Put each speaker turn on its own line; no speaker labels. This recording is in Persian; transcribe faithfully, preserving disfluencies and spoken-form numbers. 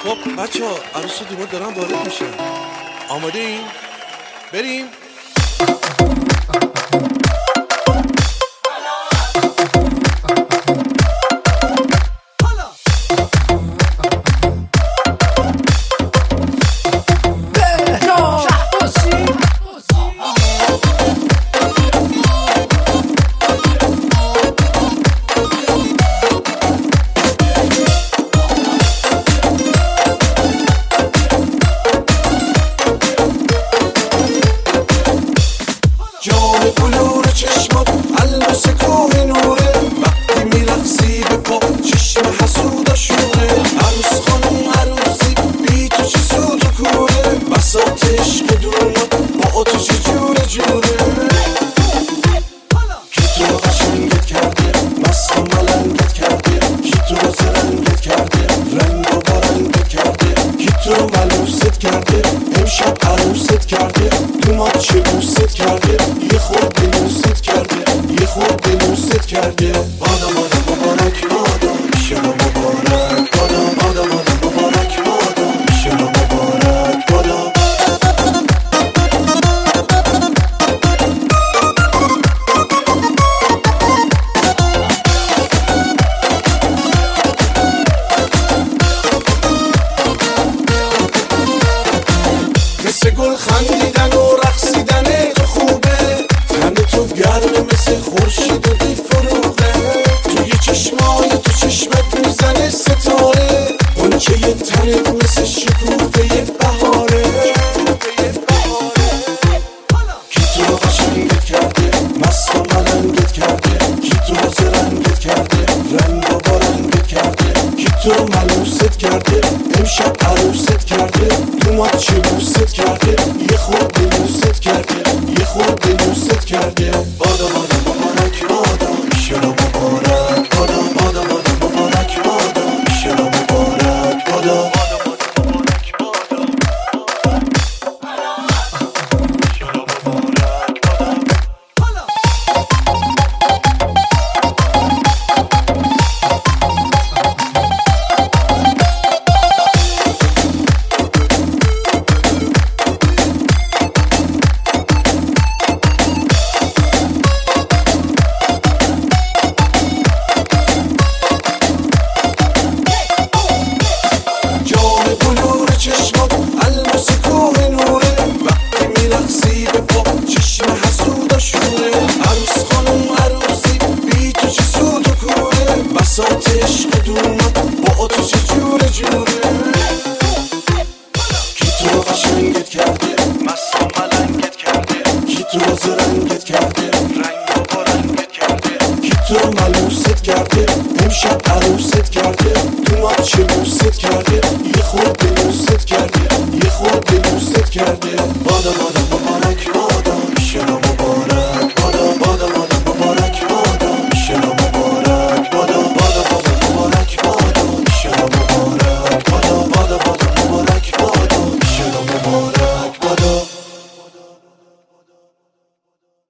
خب بچه ها عروس و دوماد دارن وارد میشن. آماده این؟ بریم. جام بلور چشمات الماس کوه نوره، وقتی میرقصی به پا چشم حسودا شوره. عروس خانم عروسی بی تو چه سود و کوره، بساط عشق دوماد با تو چه جوره جوره. کی تو رو قشنگت کرده، مست و ملنگت کرده، کی تو رو زرنگت کرده، رنگ و بارنگت کرده، کی تو رو ملوست کرده، امشب عروست کرده، دوماد چه بوست کرده، یه خورد دلوست کرده، یه خورد دلوست کرده. بادا بادا مبارک بادا، ایشالا مبارک بادا. بادا بادا مبارک بادا، ایشالا مبارک بادا. مثل گل خندیدن و رقصیدن تو خوبه، تن تو گرمه مثل خورشید و دی فروغه. توی چشمای تو چشمت میزنه ستاره، غنچه یه تنت مثل شکوفه بهاره. کی تو رو قشنگت کرده، مست و ملنگت کرده، کی تو رو زرنگت کرده، رنگ و بارنگت کرده، کی تو رو ملوست کرده، امشب عروست کرده، دوماد چه بوست کرده، یه خورد دلوست کرده، یه خورد دلوست کرده. بادا بادا مبارک بادا، ایشالا مبارک بادا. بادا بادا مبارک بادا، ایشالا مبارک بادا. چشمات الماس کوه نوره، وقتی میرقصی به پا چشم حسودا شوره. عروس خانم عروسی بی تو چه سود و کوره، بساط عشق دوماد با تو چه جوره جوره.